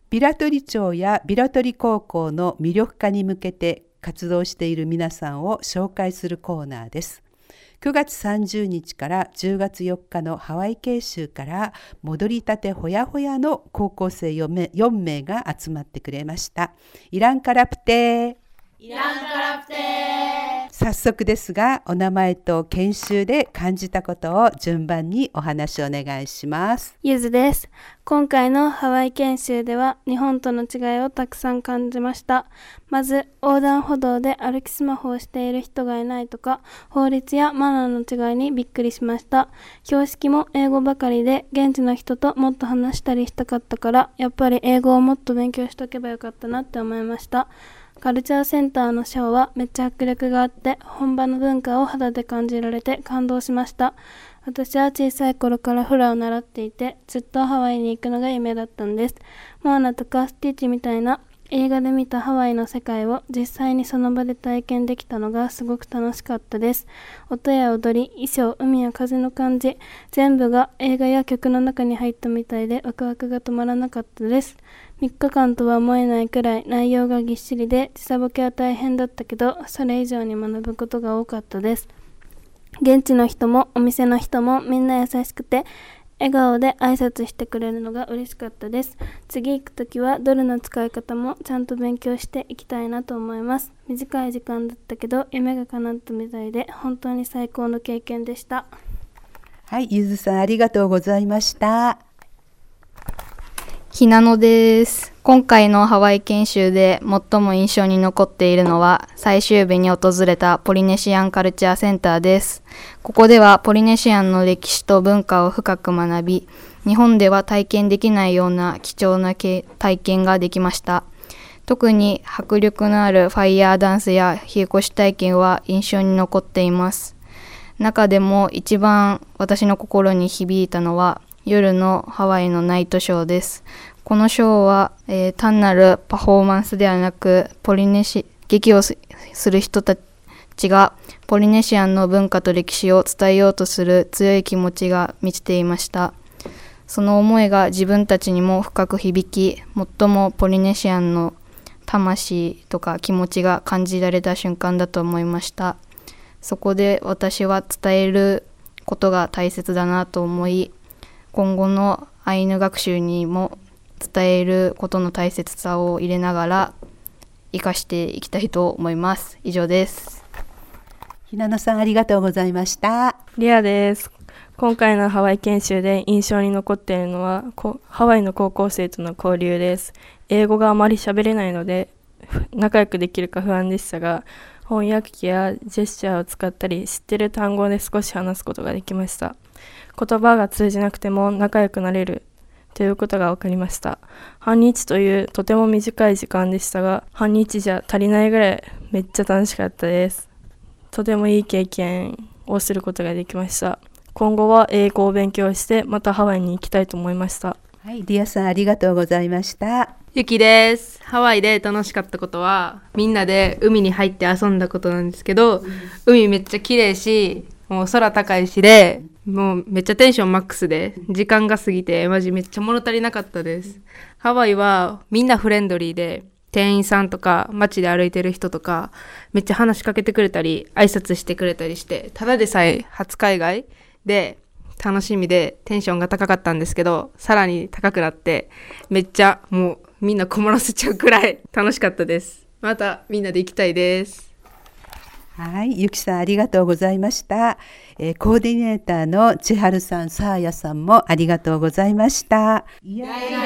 ビラトリ町やビラトリ高校の魅力化に向けて活動している皆さんを紹介するコーナーです。9月30日から10月4日のハワイ研修から戻りたてほやほやの高校生4名が集まってくれました。イランカラプテー早速ですが、お名前と研修で感じたことを順番にお話をお願いします。 ゆずです。今回のハワイ研修では日本との違いをたくさん感じました。まず、横断歩道で歩きスマホをしている人がいないとか、法律やマナーの違いにびっくりしました。標識も英語ばかりで、現地の人ともっと話したりしたかったから、やっぱり英語をもっと勉強しとけばよかったなって思いました。カルチャーセンターのショーはめっちゃ迫力があって、本場の文化を肌で感じられて感動しました。私は小さい頃からフラを習っていて、ずっとハワイに行くのが夢だったんです。モアナとかスティッチみたいな映画で見たハワイの世界を実際にその場で体験できたのがすごく楽しかったです。音や踊り、衣装、海や風の感じ、全部が映画や曲の中に入ったみたいでワクワクが止まらなかったです。3日間とは思えないくらい内容がぎっしりで、時差ボケは大変だったけど、それ以上に学ぶことが多かったです。現地の人もお店の人もみんな優しくて、笑顔で挨拶してくれるのが嬉しかったです。次行くときはドルの使い方もちゃんと勉強していきたいなと思います。短い時間だったけど夢が叶ったみたいで本当に最高の経験でした。 はい、ゆずさんありがとうございました。 ひなのです。今回のハワイ研修で最も印象に残っているのは最終日に訪れたポリネシアンカルチャーセンターです。ここではポリネシアンの歴史と文化を深く学び、日本では体験できないような貴重な体験ができました。特に迫力のあるファイヤーダンスや火起こし体験は印象に残っています。中でも一番私の心に響いたのは夜のハワイのナイトショーです。このショーは、単なるパフォーマンスではなく、劇をする人たちがポリネシアンの文化と歴史を伝えようとする強い気持ちが満ちていました。その思いが自分たちにも深く響き、最もポリネシアンの魂とか気持ちが感じられた瞬間だと思いました。そこで私は伝えることが大切だなと思い、今後のアイヌ学習にも伝えることの大切さを入れながら生かしていきたいと思います。以上です。 ひなのさんありがとうございました。 リアです。今回のハワイ研修で印象に残っているのはハワイの高校生との交流です。英語があまり喋れないので仲良くできるか不安でしたが、翻訳機やジェスチャーを使ったり知ってる単語で少し話すことができました。言葉が通じなくても仲良くなれるということが分かりました。半日というとても短い時間でしたが、半日じゃ足りないぐらいめっちゃ楽しかったです。とてもいい経験をすることができました。今後は英語を勉強してまたハワイに行きたいと思いました。 はい、リアさんありがとうございました。 ゆきです。ハワイで楽しかったことはみんなで海に入って遊んだことなんですけど、海めっちゃ綺麗し、もう空高いしで、もうめっちゃテンションマックスで時間が過ぎてマジめっちゃ物足りなかったです。ハワイはみんなフレンドリーで、店員さんとか街で歩いてる人とかめっちゃ話しかけてくれたり挨拶してくれたりして、ただでさえ初海外で楽しみでテンションが高かったんですけど、さらに高くなってめっちゃもうみんな困らせちゃうくらい楽しかったです。またみんなで行きたいです。 はい、ゆきさんありがとうございました。コーディネーターの千春さん、さあやさんもありがとうございました。ビ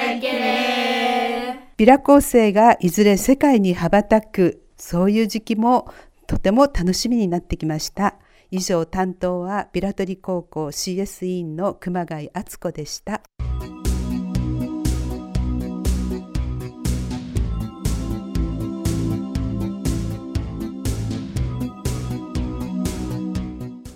ラ構成がいずれ世界に羽ばたく、そういう時期もとても楽しみになってきました。以上、担当はビラトリ高校 CS 委員の熊谷敦子でした。